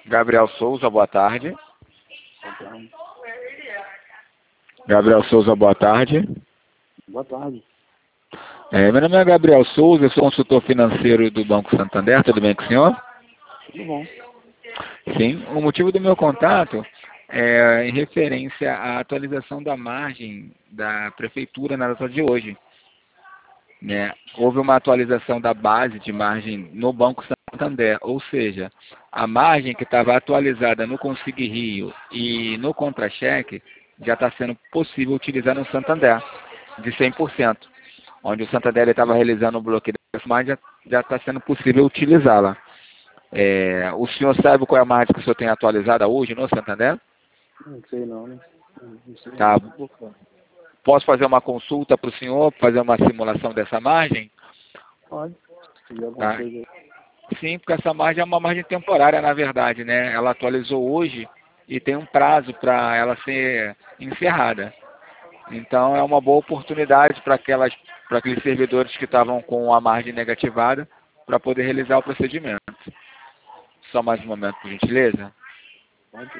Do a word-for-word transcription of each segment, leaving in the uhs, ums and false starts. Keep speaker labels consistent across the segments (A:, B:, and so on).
A: Gabriel Souza, boa tarde.
B: Boa tarde.
A: Gabriel Souza, boa tarde.
B: Boa tarde.
A: É, meu nome é Gabriel Souza, eu sou consultor financeiro do Banco Santander, tudo bem com o senhor?
B: Tudo bom.
A: Sim, o motivo do meu contato é em referência à atualização da margem da Prefeitura na data de hoje. Né? Houve uma atualização da base de margem no Banco Santander, ou seja, a margem que estava atualizada no Consigne Rio e no Contra-Cheque já está sendo possível utilizar no Santander, de cem por cento. Onde o Santander estava realizando o bloqueio dessa margem, já está sendo possível utilizá-la. É, o senhor sabe qual é a margem que o senhor tem atualizada hoje no Santander?
B: Não sei não, né? Não sei
A: Tá.
B: não.
A: Posso fazer uma consulta para o senhor, fazer uma simulação dessa margem?
B: Pode. Se tiver alguma
A: Tá.
B: coisa aí.
A: Sim, porque essa margem é uma margem temporária, na verdade, né? Ela atualizou hoje e tem um prazo para ela ser encerrada. Então é uma boa oportunidade para aquelas, para aqueles servidores que estavam com a margem negativada para poder realizar o procedimento. Só mais um momento, por gentileza.
B: Pode.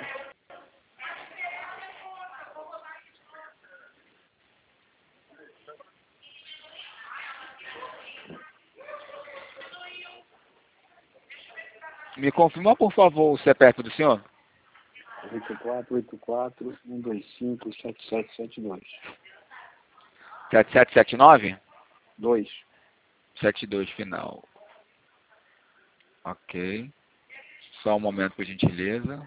A: Me confirma, por favor, o C P F do senhor?
B: oito quatro oito quatro um dois cinco sete sete sete dois.
A: sete sete sete nove?
B: dois.
A: sete dois final. Ok. Só um momento, por gentileza.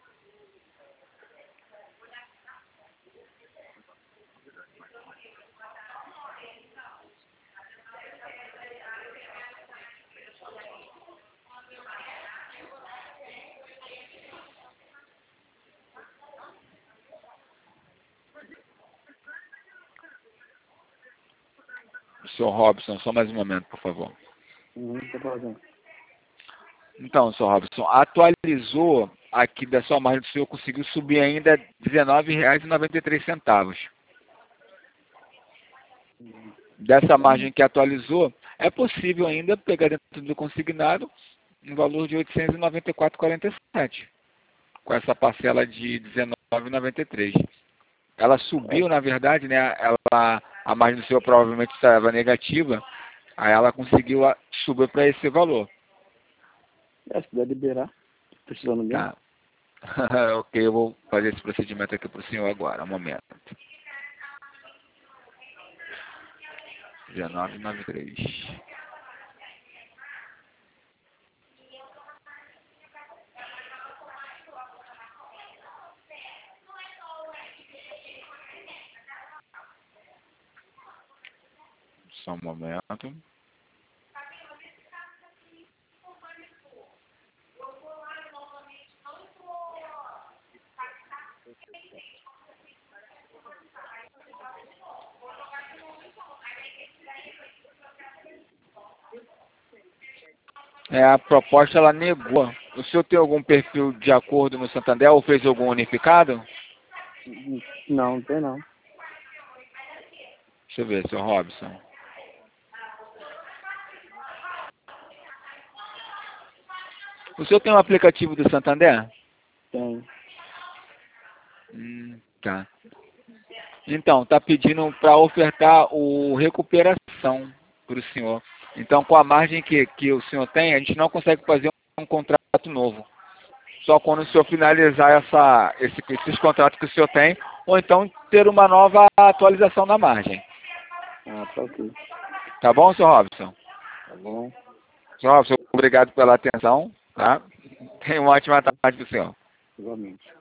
A: senhor Robson, só mais um momento, por favor.
B: Uhum, tá fazendo.
A: Então, senhor Robson, atualizou aqui da sua margem do senhor, conseguiu subir ainda dezenove reais e noventa e três centavos. Dessa margem que atualizou, é possível ainda pegar dentro do consignado um valor de oitocentos e noventa e quatro reais e quarenta e sete centavos, com essa parcela de dezenove reais e noventa e três centavos. Ela subiu, na verdade, né? Ela, a margem do senhor provavelmente estava negativa, aí ela conseguiu a- subir para esse valor.
B: É, se puder liberar. Precisando mesmo.
A: Tá. Ok, eu vou fazer esse procedimento aqui para o senhor agora, um momento. dezenove reais e noventa e três centavos. Só um momento. É, a proposta ela negou. O senhor tem algum perfil de acordo no Santander ou fez algum unificado?
B: Não, não tem não.
A: Deixa eu ver, senhor Robson. O senhor tem um aplicativo do Santander?
B: Tem.
A: Hum, tá. Então, está pedindo para ofertar o recuperação para o senhor. Então, com a margem que, que o senhor tem, a gente não consegue fazer um contrato novo. Só quando o senhor finalizar essa, esse, esses contratos que o senhor tem, ou então ter uma nova atualização na margem.
B: Ah, tá ok.
A: Tá bom, senhor Robson?
B: Tá bom.
A: Senhor Robson, obrigado pela atenção. Tá? Tenha uma ótima tarde para o senhor.
B: Igualmente.